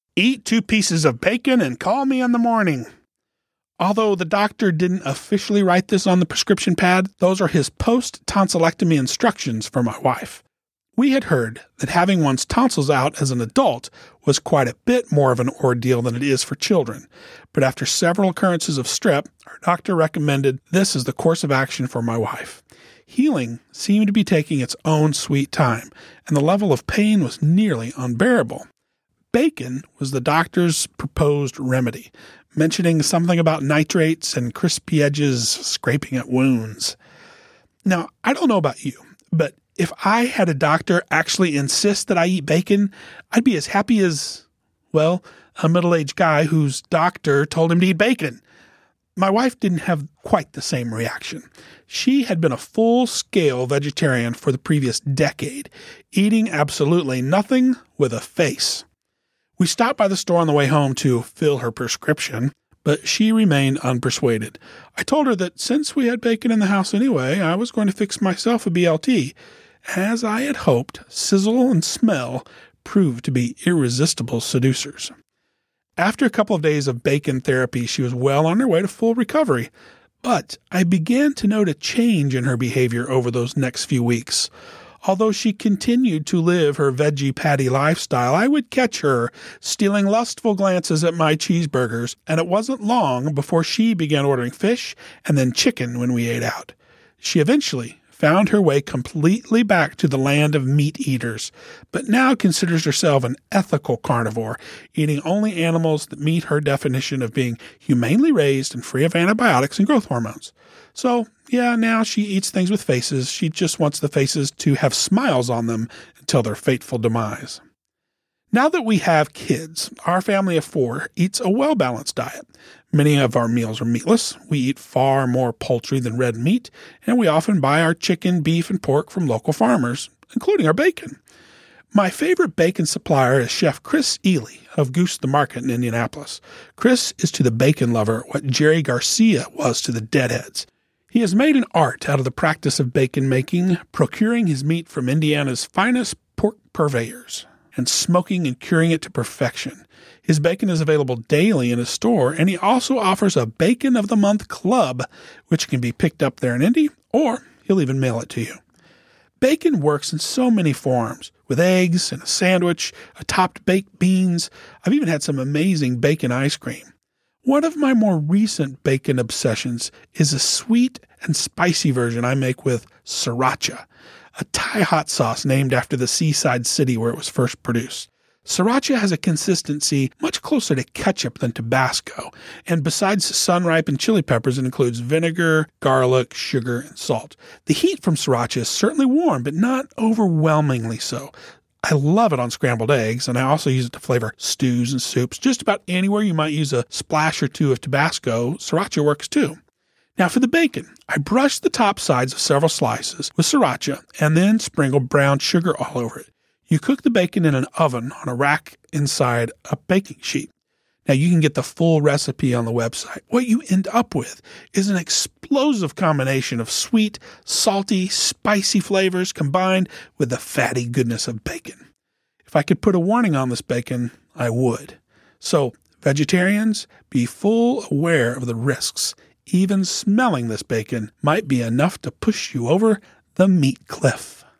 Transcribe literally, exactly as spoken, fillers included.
Eat two pieces of bacon and call me in the morning. Although the doctor didn't officially write this on the prescription pad, those are his post-tonsillectomy instructions for my wife. We had heard that having one's tonsils out as an adult was quite a bit more of an ordeal than it is for children, but after several occurrences of strep, our doctor recommended this as the course of action for my wife. Healing seemed to be taking its own sweet time, and the level of pain was nearly unbearable. Bacon was the doctor's proposed remedy, mentioning something about nitrates and crispy edges scraping at wounds. Now, I don't know about you, but if I had a doctor actually insist that I eat bacon, I'd be as happy as, well, a middle-aged guy whose doctor told him to eat bacon. My wife didn't have quite the same reaction. She had been a full-scale vegetarian for the previous decade, eating absolutely nothing with a face. We stopped by the store on the way home to fill her prescription, but she remained unpersuaded. I told her that since we had bacon in the house anyway, I was going to fix myself a B L T. As I had hoped, sizzle and smell proved to be irresistible seducers. After a couple of days of bacon therapy, she was well on her way to full recovery, but I began to note a change in her behavior over those next few weeks. Although she continued to live her veggie patty lifestyle, I would catch her stealing lustful glances at my cheeseburgers, and it wasn't long before she began ordering fish and then chicken when we ate out. She eventually found her way completely back to the land of meat eaters, but now considers herself an ethical carnivore, eating only animals that meet her definition of being humanely raised and free of antibiotics and growth hormones. So, yeah, now she eats things with faces. She just wants the faces to have smiles on them until their fateful demise. Now that we have kids, our family of four eats a well-balanced diet. Many of our meals are meatless. We eat far more poultry than red meat, and we often buy our chicken, beef, and pork from local farmers, including our bacon. My favorite bacon supplier is Chef Chris Ely of Goose the Market in Indianapolis. Chris is to the bacon lover what Jerry Garcia was to the deadheads. He has made an art out of the practice of bacon making, procuring his meat from Indiana's finest pork purveyors and smoking and curing it to perfection. His bacon is available daily in his store, and he also offers a Bacon of the Month club, which can be picked up there in Indy, or he'll even mail it to you. Bacon works in so many forms, with eggs and a sandwich, a topped baked beans. I've even had some amazing bacon ice cream. One of my more recent bacon obsessions is a sweet and spicy version I make with sriracha, a Thai hot sauce named after the seaside city where it was first produced. Sriracha has a consistency much closer to ketchup than Tabasco, and besides sun-ripened chili peppers, it includes vinegar, garlic, sugar, and salt. The heat from sriracha is certainly warm, but not overwhelmingly so. I love it on scrambled eggs, and I also use it to flavor stews and soups. Just about anywhere you might use a splash or two of Tabasco, sriracha works too. Now for the bacon, I brush the top sides of several slices with sriracha and then sprinkle brown sugar all over it. You cook the bacon in an oven on a rack inside a baking sheet. Now you can get the full recipe on the website. What you end up with is an explosive combination of sweet, salty, spicy flavors combined with the fatty goodness of bacon. If I could put a warning on this bacon, I would. So, vegetarians, be full aware of the risks. Even smelling this bacon might be enough to push you over the meat cliff.